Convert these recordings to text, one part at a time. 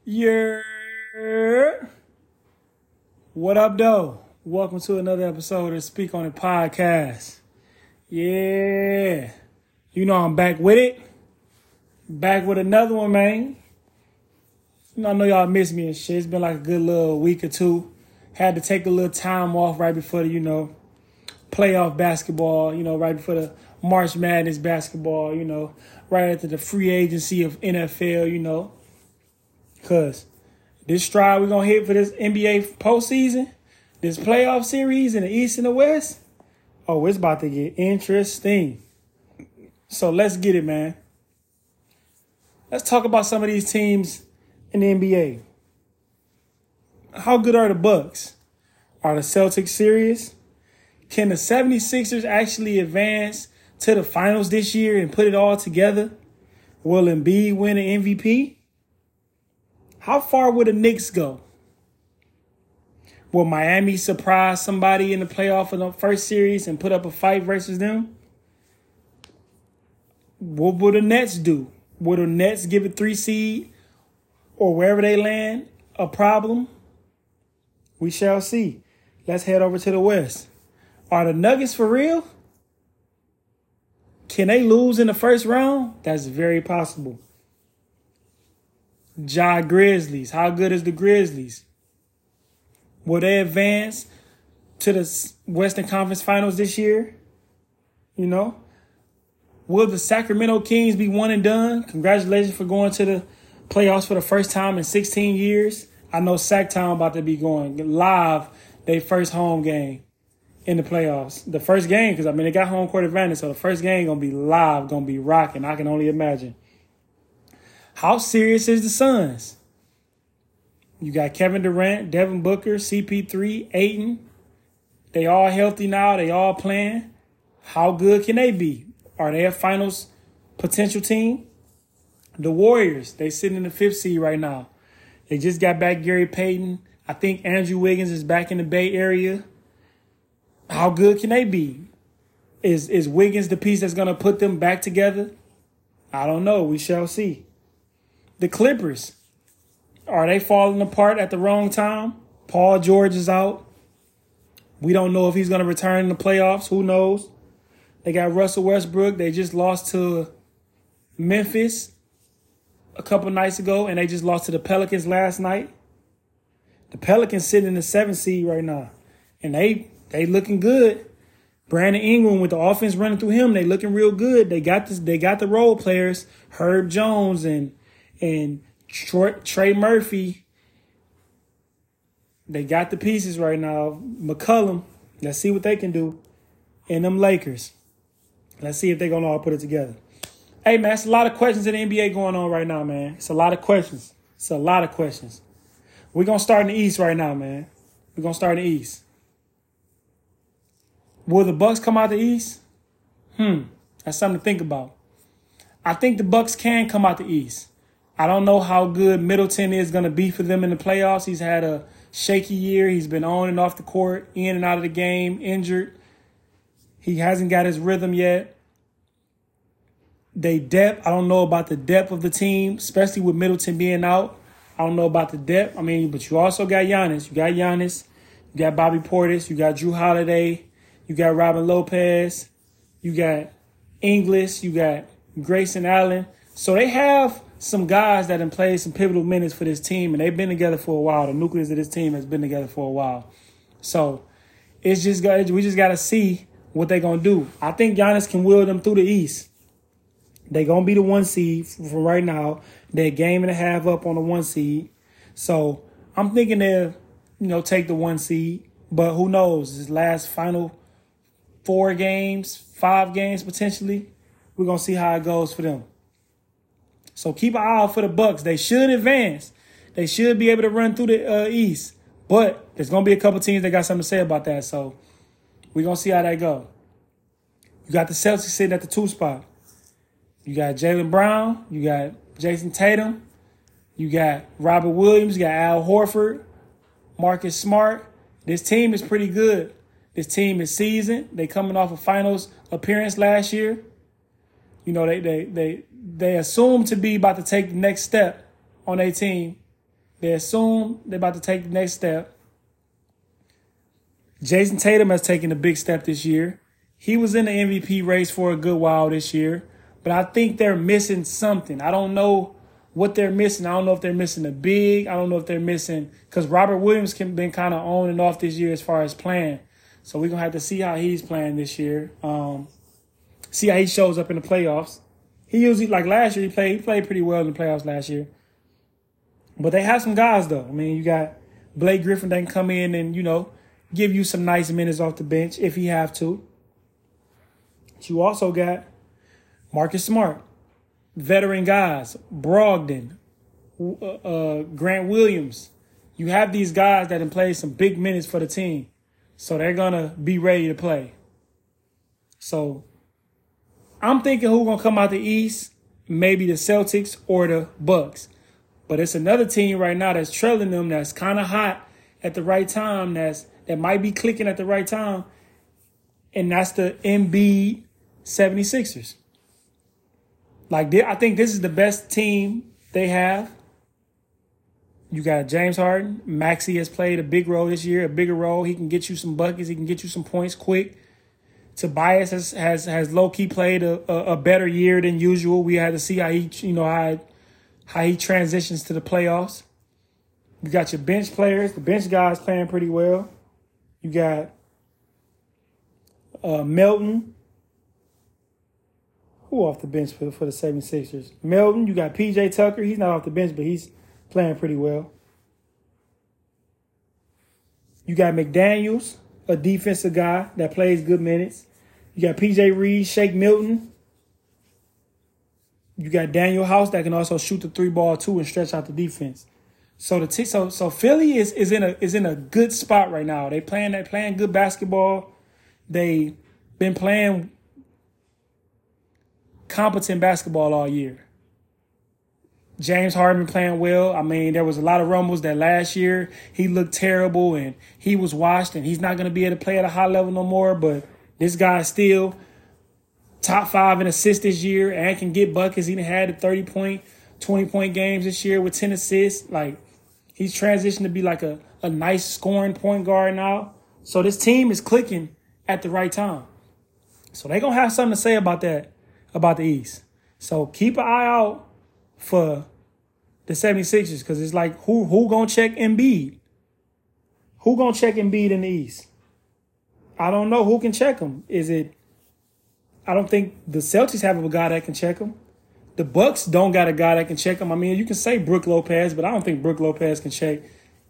Yeah. What up, though? Welcome to another episode of Speak on It podcast. Yeah. You know I'm back with it. Back with another one, man. I know y'all miss me and shit. It's been like a good little week or two. Had to take a little time off right before the, playoff basketball, right before the March Madness basketball, right after the free agency of NFL, because this stride we're going to hit for this NBA postseason, this playoff series in the East and the West, it's about to get interesting. So let's get it, man. Let's talk about some of these teams in the NBA. How good are the Bucks? Are the Celtics serious? Can the 76ers actually advance to the finals this year and put it all together? Will Embiid win an MVP? How far will the Knicks go? Will Miami surprise somebody in the playoff in the first series and put up a fight versus them? What will the Nets do? Will the Nets give a 3 seed or wherever they land a problem? We shall see. Let's head over to the West. Are the Nuggets for real? Can they lose in the first round? That's very possible. Grizzlies. How good is the Grizzlies? Will they advance to the Western Conference Finals this year? Will the Sacramento Kings be one and done? Congratulations for going to the playoffs for the first time in 16 years. I know Sacktown about to be going live their first home game in the playoffs. The first game, because, they got home court advantage, so the first game going to be live, going to be rocking. I can only imagine. How serious is the Suns? You got Kevin Durant, Devin Booker, CP3, Ayton. They all healthy now. They all playing. How good can they be? Are they a finals potential team? The Warriors, they sitting in the 5th seed right now. They just got back Gary Payton. I think Andrew Wiggins is back in the Bay Area. How good can they be? Is Wiggins the piece that's going to put them back together? I don't know. We shall see. The Clippers, are they falling apart at the wrong time? Paul George is out. We don't know if he's going to return in the playoffs. Who knows? They got Russell Westbrook. They just lost to Memphis a couple nights ago, and they just lost to the Pelicans last night. The Pelicans sitting in the 7th seed right now, and they looking good. Brandon Ingram with the offense running through him, they looking real good. They got this. They got the role players, Herb Jones and Trey Murphy. They got the pieces right now. McCollum, let's see what they can do. And them Lakers, let's see if they're going to all put it together. Hey, man, it's a lot of questions in the NBA going on right now, man. It's a lot of questions. We're going to start in the East right now, man. We're going to start in the East. Will the Bucks come out the East? That's something to think about. I think the Bucks can come out the East. I don't know how good Middleton is going to be for them in the playoffs. He's had a shaky year. He's been on and off the court, in and out of the game, injured. He hasn't got his rhythm yet. I don't know about the depth of the team, especially with Middleton being out. I don't know about the depth. But you also got Giannis. You got Bobby Portis. You got Drew Holiday. You got Robin Lopez. You got Ingles. You got Grayson Allen. So they have some guys that have played some pivotal minutes for this team, and they've been together for a while. The nucleus of this team has been together for a while. So we just got to see what they're going to do. I think Giannis can will them through the East. They're going to be the 1 seed from right now. They're a game and a half up on the 1 seed. So I'm thinking they'll, take the 1 seed. But who knows? This last final 4 games, 5 games potentially. We're going to see how it goes for them. So keep an eye out for the Bucks. They should advance. They should be able to run through the East. But there's going to be a couple teams that got something to say about that. So we're going to see how that go. You got the Celtics sitting at the 2 spot. You got Jaylen Brown. You got Jason Tatum. You got Robert Williams. You got Al Horford. Marcus Smart. This team is pretty good. This team is seasoned. They coming off a finals appearance last year. They assume to be about to take the next step on their team. They assume they're about to take the next step. Jason Tatum has taken a big step this year. He was in the MVP race for a good while this year, but I think they're missing something. I don't know what they're missing. I don't know if they're missing a big. I don't know if they're missing, because Robert Williams can been kind of on and off this year as far as playing. So we're going to have to see how he's playing this year. See how he shows up in the playoffs. He usually, like last year, he played pretty well in the playoffs last year. But they have some guys, though. I mean, you got Blake Griffin that can come in and, give you some nice minutes off the bench if he have to. But you also got Marcus Smart, veteran guys, Brogdon, Grant Williams. You have these guys that can play some big minutes for the team. So they're going to be ready to play. So I'm thinking who's going to come out the East, maybe the Celtics or the Bucks. But it's another team right now that's trailing them, that's kind of hot at the right time, that might be clicking at the right time, and that's the Embiid 76ers. I think this is the best team they have. You got James Harden. Maxey has played a big role this year, a bigger role. He can get you some buckets. He can get you some points quick. Tobias has low-key played a better year than usual. We had to see how he transitions to the playoffs. You got your bench players. The bench guys playing pretty well. You got Melton. Who off the bench for the 76ers? Melton. You got P.J. Tucker. He's not off the bench, but he's playing pretty well. You got McDaniels, a defensive guy that plays good minutes. You got P.J. Reed, Shake Milton. You got Daniel House that can also shoot the 3-ball too and stretch out the defense. So Philly is in a good spot right now. They're playing good basketball. They've been playing competent basketball all year. James Harden playing well. I mean, there was a lot of rumbles that last year he looked terrible and he was washed and he's not going to be able to play at a high level no more. But this guy's still top 5 in assists this year and can get buckets. He had the 30-point, 20-point games this year with 10 assists. He's transitioned to be like a nice scoring point guard now. So this team is clicking at the right time. So they're going to have something to say about that, about the East. So keep an eye out for the 76ers, because it's like, who going to check Embiid? Who going to check Embiid in the East? I don't know who can check him. I don't think the Celtics have a guy that can check him. The Bucks don't got a guy that can check him. I mean, you can say Brook Lopez, but I don't think Brook Lopez can check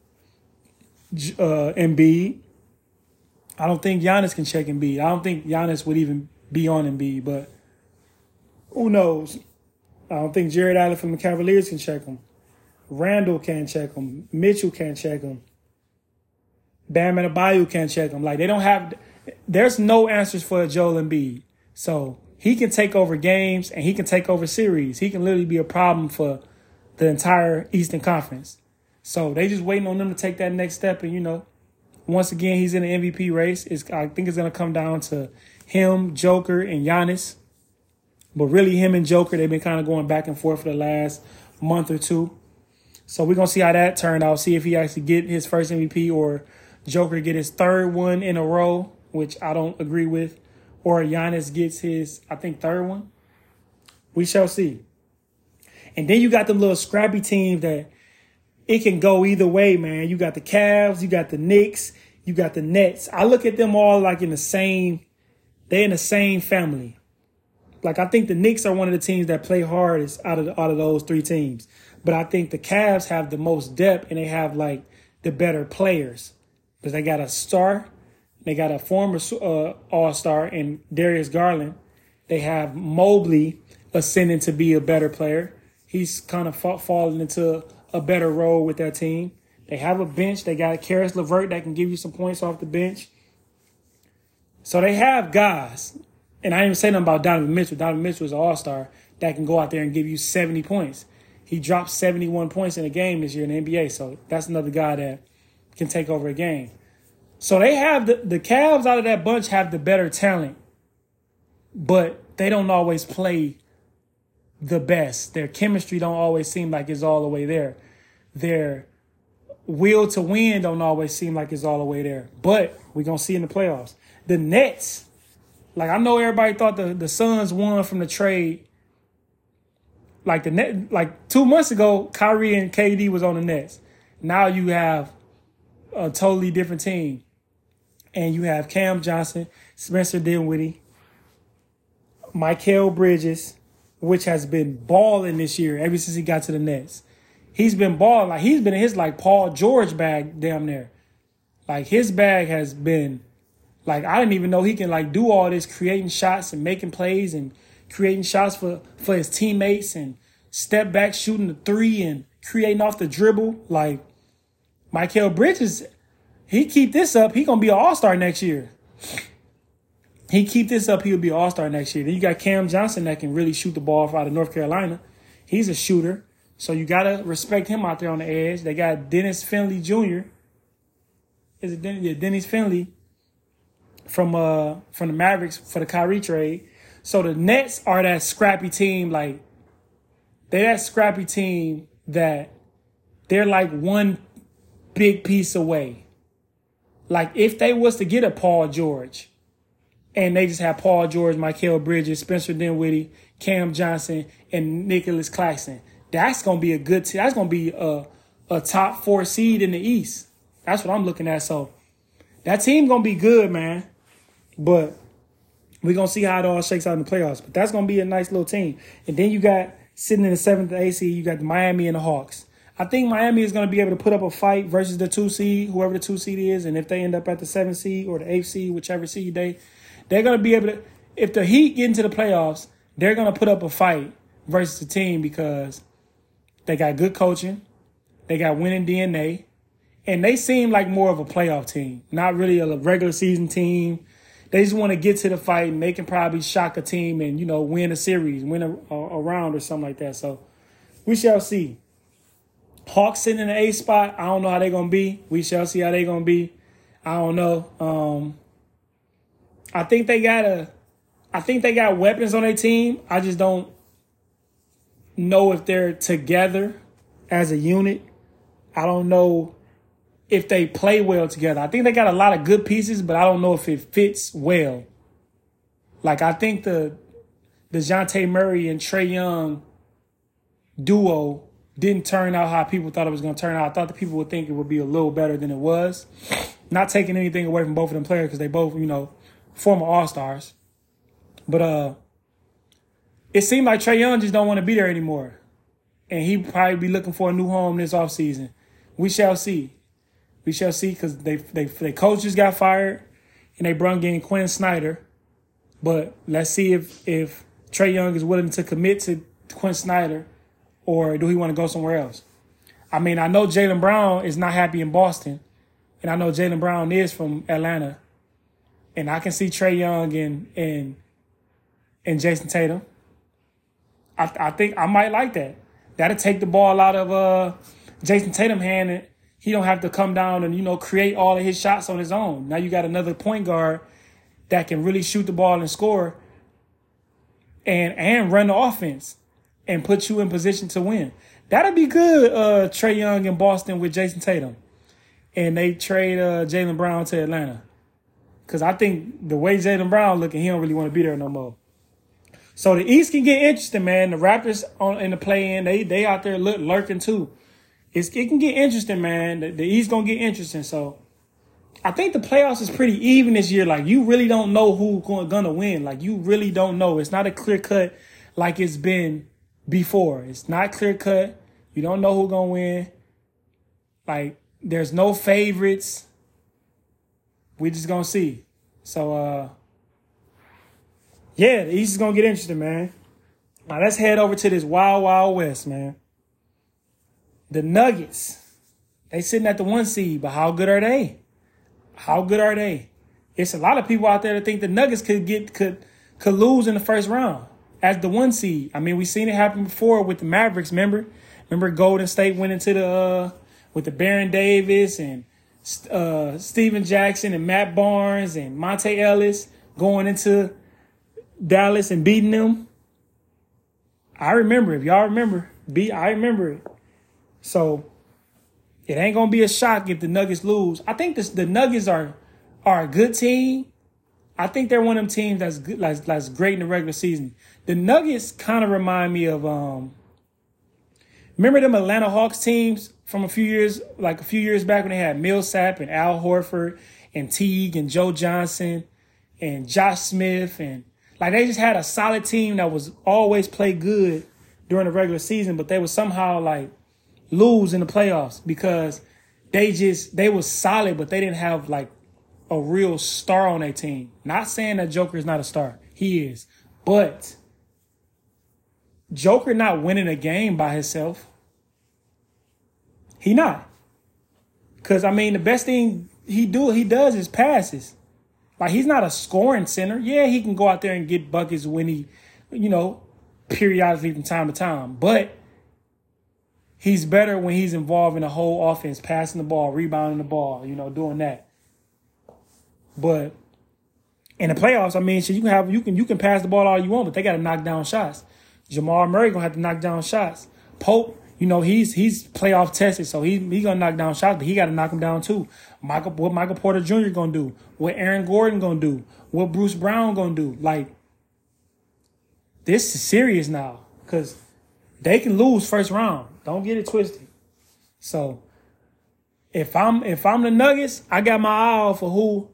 Embiid. I don't think Giannis can check Embiid. I don't think Giannis would even be on Embiid, but who knows? I don't think Jared Allen from the Cavaliers can check him. Randall can't check him. Mitchell can't check him. Bam Adebayo can't check him. There's no answers for Joel Embiid. So he can take over games and he can take over series. He can literally be a problem for the entire Eastern Conference. So they just waiting on them to take that next step. And, once again, he's in the MVP race. I think it's going to come down to him, Joker, and Giannis. But really him and Joker, they've been kind of going back and forth for the last month or two. So we're going to see how that turned out. See if he actually get his first MVP or Joker get his third one in a row, which I don't agree with. Or Giannis gets his, I think, third one. We shall see. And then you got them little scrappy teams that it can go either way, man. You got the Cavs, you got the Knicks, you got the Nets. I look at them all like they're in the same family. I think the Knicks are one of the teams that play hardest out of those three teams. But I think the Cavs have the most depth and they have the better players. Because they got a star. They got a former all-star in Darius Garland. They have Mobley ascending to be a better player. He's kind of falling into a better role with that team. They have a bench. They got Karis LeVert that can give you some points off the bench. So they have guys. And I didn't even say nothing about Donovan Mitchell. Donovan Mitchell is an all-star that can go out there and give you 70 points. He dropped 71 points in a game this year in the NBA. So that's another guy that can take over a game. So they have the Cavs out of that bunch have the better talent, but they don't always play the best. Their chemistry don't always seem like it's all the way there. Their will to win don't always seem like it's all the way there. But we're going to see in the playoffs. The Nets, like I know everybody thought the Suns won from the trade. Like 2 months ago, Kyrie and KD was on the Nets. Now you have a totally different team. And you have Cam Johnson, Spencer Dinwiddie, Mikal Bridges, which has been balling this year ever since he got to the Nets. He's been balling. Like, he's been in his, like, Paul George bag damn near. Like, his bag has been, like, I didn't even know he can, like, do all this, creating shots and making plays and creating shots for his teammates and step back shooting the three and creating off the dribble. Like, Mikal Bridges, he keep this up, he going to be an all-star next year. He keep this up, he'll be an all-star next year. Then you got Cam Johnson that can really shoot the ball out of North Carolina. He's a shooter. So you got to respect him out there on the edge. They got Dennis Finley Jr. Is it Dennis? Yeah, Dennis Finley from the Mavericks for the Kyrie trade. So the Nets are that scrappy team. Like, they're that scrappy team that they're like one big piece away. Like, if they was to get a Paul George and they just have Paul George, Mikal Bridges, Spencer Dinwiddie, Cam Johnson, and Nicholas Claxton, that's going to be a good team. That's going to be a top 4 seed in the East. That's what I'm looking at. So that team going to be good, man. But we're going to see how it all shakes out in the playoffs. But that's going to be a nice little team. And then you got, sitting in the 7th to 8th seed, you got the Miami and the Hawks. I think Miami is going to be able to put up a fight versus the 2 seed, whoever the 2 seed is. And if they end up at the 7th seed or the 8th seed, whichever seed they're going to be able to, if the Heat get into the playoffs, they're going to put up a fight versus the team because they got good coaching, they got winning DNA, and they seem like more of a playoff team, not really a regular season team. They just want to get to the fight, and they can probably shock a team and, win a series, win a round or something like that. So we shall see. Hawks sitting in the 8th spot, I don't know how they're going to be. We shall see how they're going to be. I don't know. I think they got weapons on their team. I just don't know if they're together as a unit. I don't know if they play well together. I think they got a lot of good pieces, but I don't know if it fits well. Like, I think the DeJounte Murray and Trae Young duo didn't turn out how people thought it was going to turn out. I thought the people would think it would be a little better than it was. Not taking anything away from both of them players because they both, former All-Stars. But it seemed like Trae Young just don't want to be there anymore. And he probably be looking for a new home this offseason. We shall see. We shall see because they coach just got fired and they brung in Quinn Snyder. But let's see if Trae Young is willing to commit to Quinn Snyder or do he want to go somewhere else. I mean, I know Jaylen Brown is not happy in Boston, and I know Jaylen Brown is from Atlanta. And I can see Trae Young and Jason Tatum. I think I might like that. That'll take the ball out of Jason Tatum's hand, and he don't have to come down and, create all of his shots on his own. Now you got another point guard that can really shoot the ball and score and run the offense and put you in position to win. That'd be good, Trae Young in Boston with Jason Tatum. And they trade Jaylen Brown to Atlanta. Because I think the way Jaylen Brown looking, he don't really want to be there no more. So the East can get interesting, man. The Raptors in the play-in, they out there lurking too. It can get interesting, man. The East going to get interesting. So I think the playoffs is pretty even this year. Like, you really don't know who's going to win. Like, you really don't know. It's not a clear cut like it's been before. It's not clear cut. You don't know who's going to win. Like, there's no favorites. We just going to see. So, yeah, the East is going to get interesting, man. Now, let's head over to this Wild Wild West, man. The Nuggets, they sitting at the 1 seed, but how good are they? How good are they? It's a lot of people out there that think the Nuggets could lose in the first round as the 1 seed. I mean, we've seen it happen before with the Mavericks, remember? Remember Golden State went into with the Baron Davis and Steven Jackson and Matt Barnes and Monte Ellis going into Dallas and beating them. I remember. If y'all remember, I remember it. So it ain't gonna be a shock if the Nuggets lose. I think the Nuggets are a good team. I think they're one of them teams that's good, that's great in the regular season. The Nuggets kind of remind me of remember them Atlanta Hawks teams from a few years back when they had Millsap and Al Horford and Teague and Joe Johnson and Josh Smith, and like they just had a solid team that was always play good during the regular season, but they would somehow like lose in the playoffs because they was solid, but they didn't have like a real star on their team. Not saying that Joker is not a star. He is. But Joker not winning a game by himself. He not. Because, I mean, the best thing he does is passes. Like, he's not a scoring center. Yeah, he can go out there and get buckets when he, periodically from time to time. But he's better when he's involved in the whole offense, passing the ball, rebounding the ball, doing that. But in the playoffs, I mean, you can pass the ball all you want, but they got to knock down shots. Jamal Murray gonna have to knock down shots. Pope, he's playoff tested, so he gonna knock down shots, but he got to knock them down too. What Michael Porter Jr. gonna do? What Aaron Gordon gonna do? What Bruce Brown gonna do? Like, this is serious now because they can lose first round. Don't get it twisted. So if I'm the Nuggets, I got my eye out for who.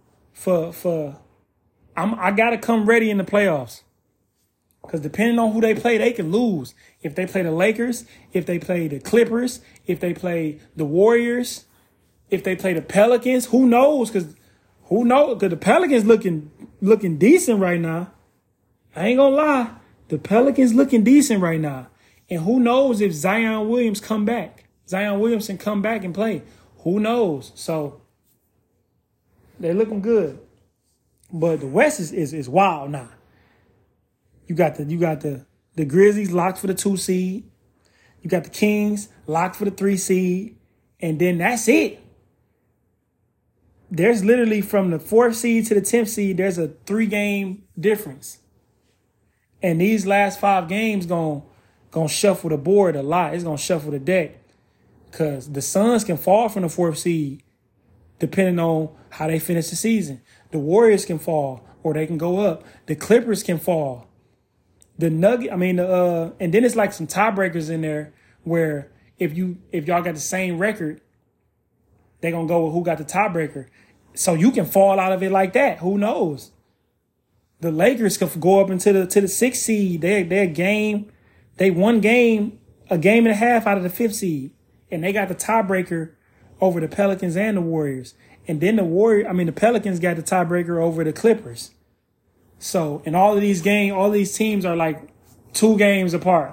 I gotta come ready in the playoffs. Because depending on who they play, they can lose. If they play the Lakers, if they play the Clippers, if they play the Warriors, if they play the Pelicans, who knows? Because the Pelicans looking decent right now. I ain't gonna lie. The Pelicans looking decent right now. And who knows if Zion Williamson come back and play. Who knows? So they're looking good. But the West is wild now. You got the Grizzlies locked for the 2 seed. You got the Kings locked for the 3 seed. And then that's it. There's literally from the 4th seed to the 10th seed, there's a 3-game difference. And these last 5 games gonna shuffle the board a lot. It's gonna shuffle the deck. Because the Suns can fall from the 4th seed depending on how they finish the season. The Warriors can fall or they can go up. The Clippers can fall. And then it's like some tiebreakers in there where if y'all got the same record, they're going to go with who got the tiebreaker. So you can fall out of it like that. Who knows? The Lakers could go up into the 6th seed. They won a game and a half out of the 5th seed. And they got the tiebreaker over the Pelicans and the Warriors. And then the Pelicans got the tiebreaker over the Clippers. So, in all these teams are like 2 games apart.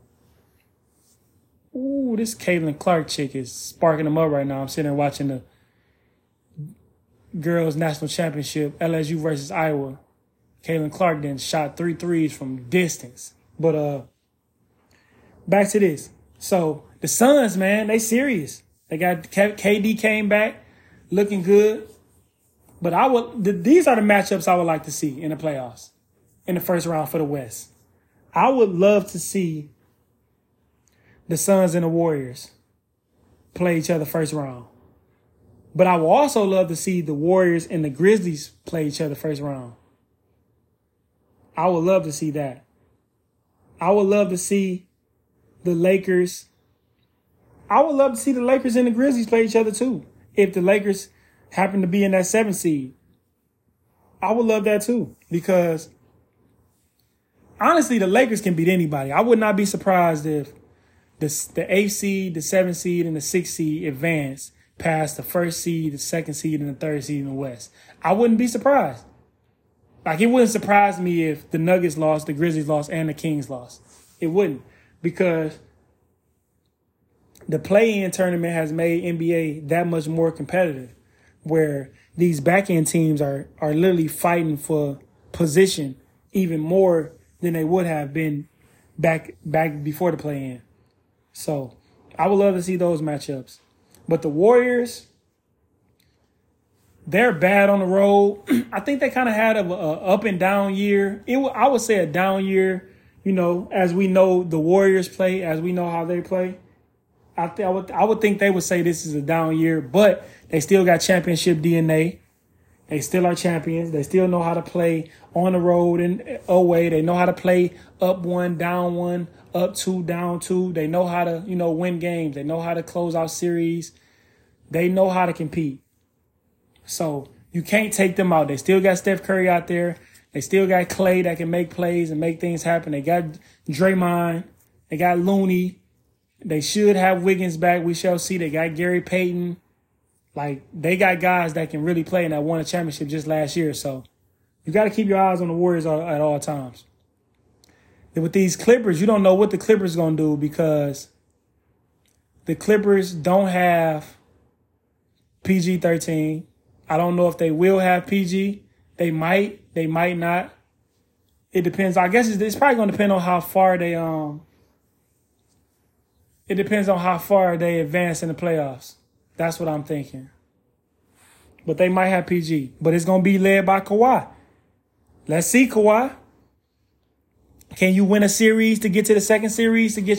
Ooh, this Caitlin Clark chick is sparking them up right now. I'm sitting there watching the girls' national championship, LSU versus Iowa. Caitlin Clark then shot 3 threes from distance. But back to this. So, the Suns, man, they serious. They got KD came back looking good. But these are the matchups I would like to see in the playoffs in the first round for the West. I would love to see the Suns and the Warriors play each other first round. But I would also love to see the Warriors and the Grizzlies play each other first round. I would love to see that. I would love to see the Lakers. I would love to see the Lakers and the Grizzlies play each other too. If the Lakers happen to be in that 7th seed. I would love that too. Because honestly, the Lakers can beat anybody. I would not be surprised if the 8th seed, the 7th seed, and the 6th seed advance past the 1st seed, the 2nd seed, and the 3rd seed in the West. I wouldn't be surprised. Like, it wouldn't surprise me if the Nuggets lost, the Grizzlies lost, and the Kings lost. It wouldn't. Because the play-in tournament has made NBA that much more competitive, where these back-end teams are literally fighting for position even more than they would have been back before the play-in. So I would love to see those matchups. But the Warriors, they're bad on the road. I think they kind of had a up and down year. I would say a down year, as we know the Warriors play, as we know how they play. I would think they would say this is a down year, but they still got championship DNA. They still are champions. They still know how to play on the road and away. They know how to play up 1, down 1, up 2, down 2. They know how to, win games. They know how to close out series. They know how to compete. So you can't take them out. They still got Steph Curry out there. They still got Clay that can make plays and make things happen. They got Draymond. They got Looney. They should have Wiggins back. We shall see. They got Gary Payton. Like, they got guys that can really play and that won a championship just last year. So you got to keep your eyes on the Warriors at all times. And with these Clippers, you don't know what the Clippers going to do because the Clippers don't have PG-13. I don't know if they will have PG. They might not. It depends. I guess it's probably going to depend on how far they it depends on how far they advance in the playoffs. That's what I'm thinking. But they might have PG. But it's going to be led by Kawhi. Let's see, Kawhi. Can you win a series to get to the second series to get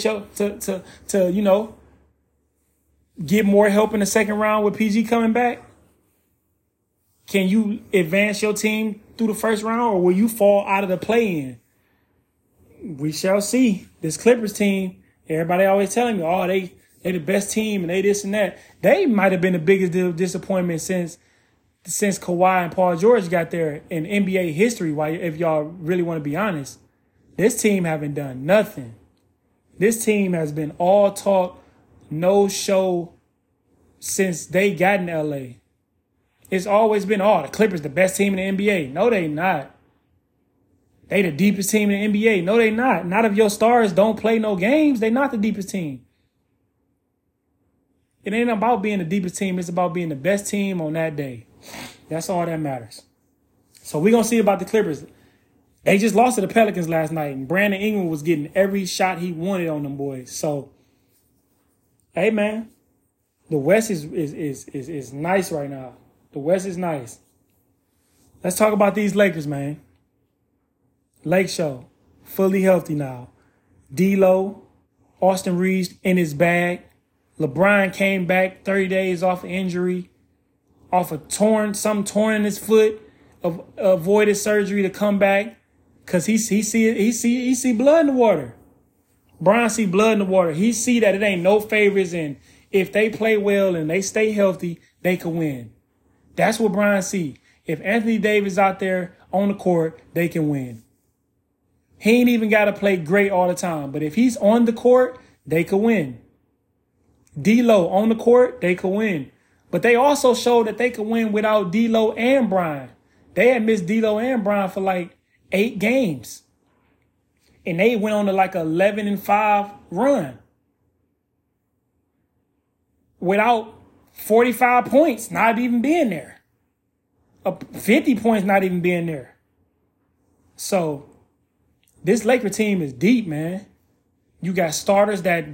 get more help in the second round with PG coming back? Can you advance your team through the first round, or will you fall out of the play-in? We shall see. This Clippers team, everybody always telling me, oh, they the best team and they this and that. They might have been the biggest disappointment since Kawhi and Paul George got there in NBA history. If y'all really want to be honest, this team haven't done nothing. This team has been all talk, no show since they got in LA. It's always been, the Clippers the best team in the NBA. No, they not. They the deepest team in the NBA. No, they not. Not if your stars don't play no games. They not the deepest team. It ain't about being the deepest team. It's about being the best team on that day. That's all that matters. So we're going to see about the Clippers. They just lost to the Pelicans last night, and Brandon Ingram was getting every shot he wanted on them boys. So, hey, man, the West is nice right now. The West is nice. Let's talk about these Lakers, man. Lake Show, fully healthy now. D'Lo, Austin Reeves in his bag. LeBron came back 30 days off of injury, off of torn in his foot, avoided surgery to come back because he see blood in the water. Brian see blood in the water. He see that it ain't no favorites, and if they play well and they stay healthy, they can win. That's what Brian see. If Anthony Davis out there on the court, they can win. He ain't even got to play great all the time, but if he's on the court, they can win. D'Lo on the court, they could win. But they also showed that they could win without D'Lo and Brian. They had missed D'Lo and Brian for like 8 games. And they went on to like 11-5 run. Without 45 points not even being there. 50 points not even being there. So this Laker team is deep, man. You got starters that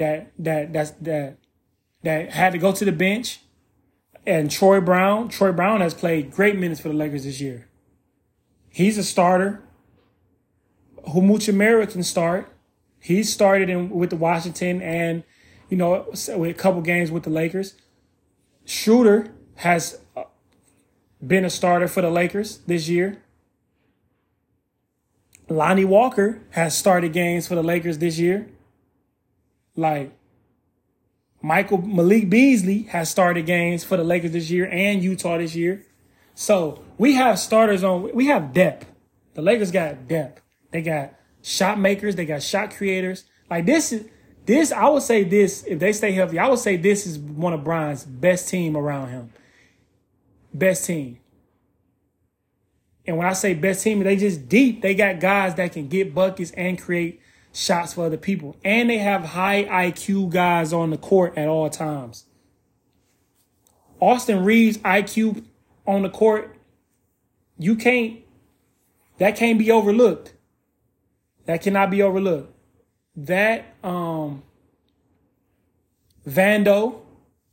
had to go to the bench. And Troy Brown has played great minutes for the Lakers this year. He's a starter. Humuchimera can start. He started with the Washington and, with a couple games with the Lakers. Schroeder has been a starter for the Lakers this year. Lonnie Walker has started games for the Lakers this year. Like, Malik Beasley has started games for the Lakers this year and Utah this year. So we have starters we have depth. The Lakers got depth. They got shot makers. They got shot creators. Like this, I would say this, if they stay healthy, I would say this is one of Brian's best team around him. Best team. And when I say best team, they just deep. They got guys that can get buckets and create shots for other people. And they have high IQ guys on the court at all times. Austin Reeves' IQ on the court, that can't be overlooked. That cannot be overlooked. That, Vando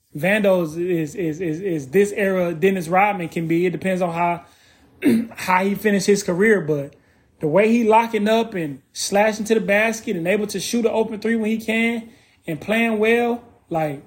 is this era Dennis Rodman can be. It depends on how he finished his career, but the way he locking up and slashing to the basket and able to shoot an open three when he can and playing well Like,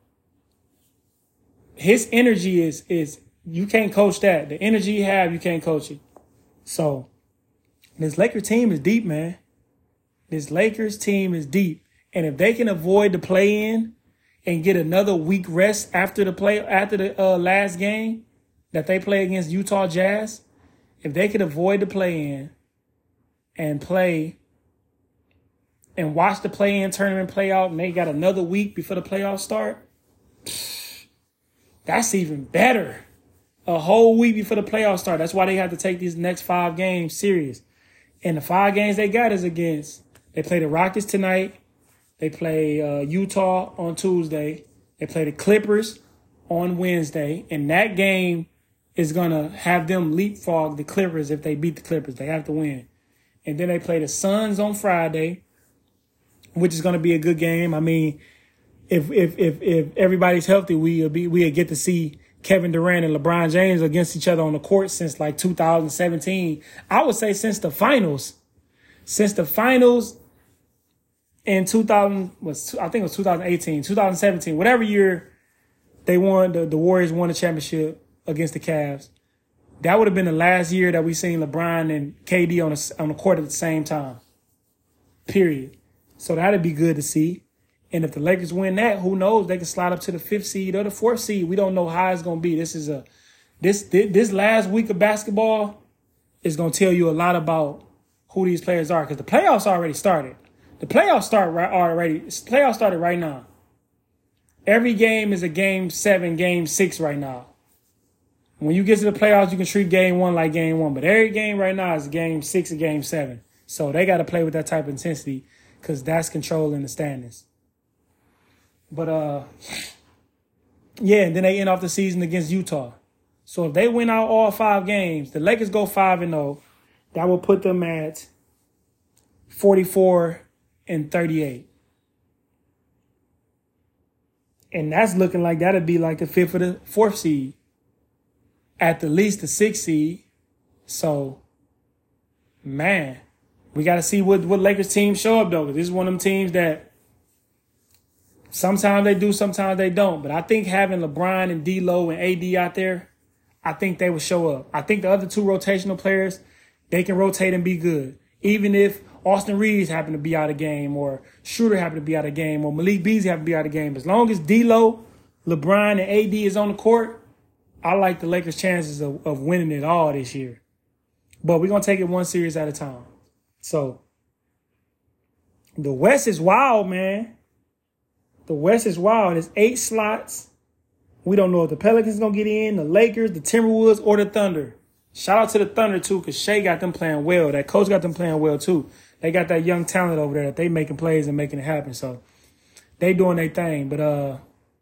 his energy is you can't coach that. The energy you have, you can't coach it. So this Lakers team is deep, man. This Lakers team is deep. And if they can avoid the play-in and get another week rest after the last game that they play against Utah Jazz, if they could avoid the play-in and play and watch the play-in tournament play out, and they got another week before the playoffs start, that's even better. A whole week before the playoffs start. That's why they have to take these next 5 games serious. And the 5 games they got is against, they play the Rockets tonight. They play Utah on Tuesday. They play the Clippers on Wednesday. And that game is going to have them leapfrog the Clippers if they beat the Clippers. They have to win. And then they play the Suns on Friday, which is going to be a good game. I mean, if everybody's healthy, we'll get to see Kevin Durant and LeBron James against each other on the court since like 2017. I would say since the finals. Since the finals in 2018, 2017, whatever year they won, the Warriors won the championship against the Cavs. That would have been the last year that we seen LeBron and KD on the court at the same time. Period. So that'd be good to see. And if the Lakers win that, who knows? They can slide up to the 5th seed or the 4th seed. We don't know how it's going to be. This last week of basketball is going to tell you a lot about who these players are, because the playoffs already started. The playoffs started right now. Every game is a game 7, game 6 right now. When you get to the playoffs, you can treat game 1 like game 1, but every game right now is game 6 or game 7. So they got to play with that type of intensity because that's controlling the standings. But, and then they end off the season against Utah. So if they win out all 5 games, the Lakers go 5-0. That will put them at 44-38. And that's looking like that'd be like the 5th or the 4th seed. At the least the 6th seed. So, man, we got to see what Lakers teams show up, though. This is one of them teams that sometimes they do, sometimes they don't. But I think having LeBron and D'Lo and AD out there, I think they will show up. I think the other 2 rotational players, they can rotate and be good. Even if Austin Reeves happen to be out of game, or Schroeder happen to be out of game, or Malik Beasley happen to be out of game. As long as D'Lo, LeBron, and AD is on the court, I like the Lakers' chances of winning it all this year. But we're going to take it one series at a time. So, the West is wild, man. The West is wild. There's 8 slots. We don't know if the Pelicans going to get in, the Lakers, the Timberwolves, or the Thunder. Shout out to the Thunder, too, because Shea got them playing well. That coach got them playing well, too. They got that young talent over there that they making plays and making it happen. So, they doing their thing. But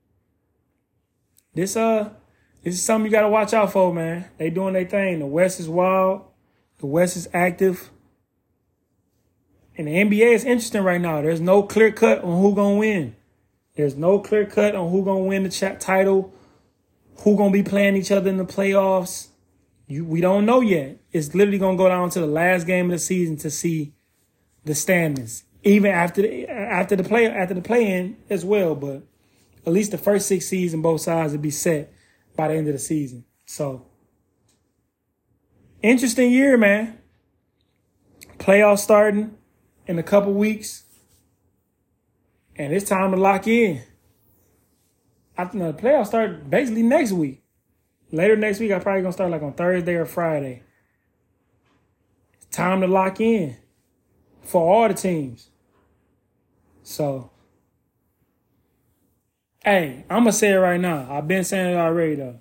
this is something you got to watch out for, man. They doing their thing. The West is wild. The West is active. And the NBA is interesting right now. There's no clear cut on who going to win. There's no clear cut on who going to win the title, who going to be playing each other in the playoffs. We don't know yet. It's literally going to go down to the last game of the season to see the standings, even after the play-in as well. But at least the first 6 seeds on both sides will be set by the end of the season. So, interesting year, man. Playoffs starting in a couple weeks. And it's time to lock in. I think the playoffs start basically next week. Later next week, I'm probably going to start like on Thursday or Friday. It's time to lock in for all the teams. So, hey, I'm going to say it right now. I've been saying it already, though.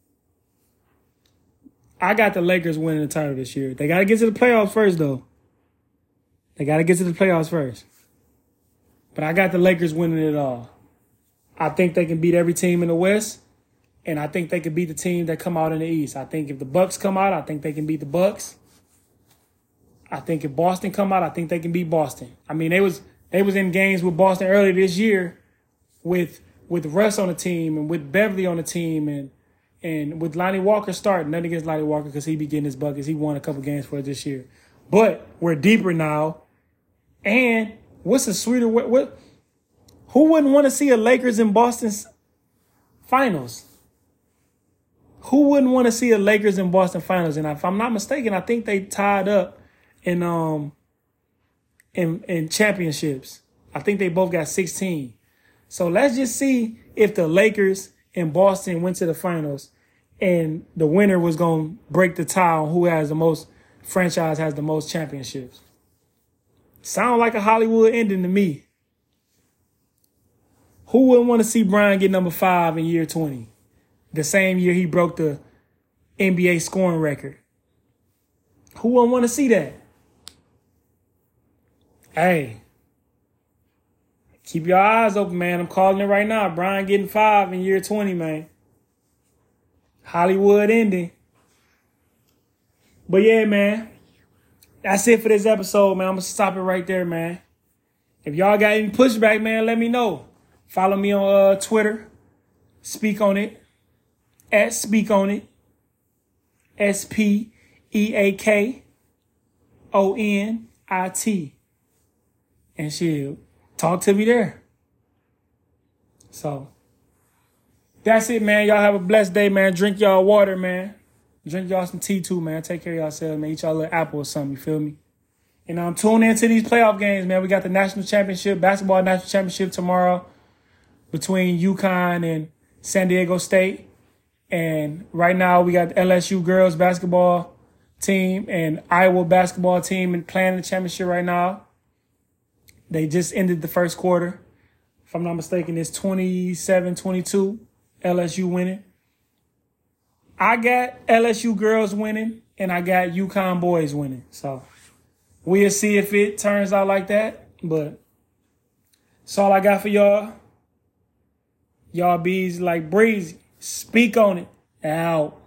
I got the Lakers winning the title this year. They got to get to the playoffs first, though. They got to get to the playoffs first. But I got the Lakers winning it all. I think they can beat every team in the West, and I think they can beat the team that come out in the East. I think if the Bucks come out, I think they can beat the Bucks. I think if Boston come out, I think they can beat Boston. I mean, they was in games with Boston earlier this year with Russ on the team and with Beverly on the team and with Lonnie Walker starting. Nothing against Lonnie Walker because he be getting his buckets. He won a couple games for us this year. But we're deeper now. And what's a sweeter way? Who wouldn't want to see a Lakers in Boston finals? Who wouldn't want to see a Lakers in Boston finals? And if I'm not mistaken, I think they tied up in championships. I think they both got 16. So let's just see if the Lakers in Boston went to the finals and the winner was going to break the tie on who has the most franchise has the most championships. Sound like a Hollywood ending to me. Who wouldn't want to see Brian get number 5 in year 20? The same year he broke the NBA scoring record. Who wouldn't want to see that? Hey, keep your eyes open, man. I'm calling it right now. Brian getting 5 in year 20, man. Hollywood ending. But yeah, man. That's it for this episode, man. I'm going to stop it right there, man. If y'all got any pushback, man, let me know. Follow me on Twitter. Speak on it. At Speak On It. SPEAKONIT. And shit, talk to me there. So, that's it, man. Y'all have a blessed day, man. Drink y'all water, man. Drink y'all some tea, too, man. Take care of yourselves, man. Eat y'all a little apple or something, you feel me? And I'm tuning into these playoff games, man. We got the national championship, basketball national championship tomorrow between UConn and San Diego State. And right now we got the LSU girls basketball team and Iowa basketball team and playing the championship right now. They just ended the first quarter. If I'm not mistaken, it's 27-22, LSU winning. I got LSU girls winning, and I got UConn boys winning. So we'll see if it turns out like that. But that's all I got for y'all. Y'all bees like breezy. Speak on it. Out.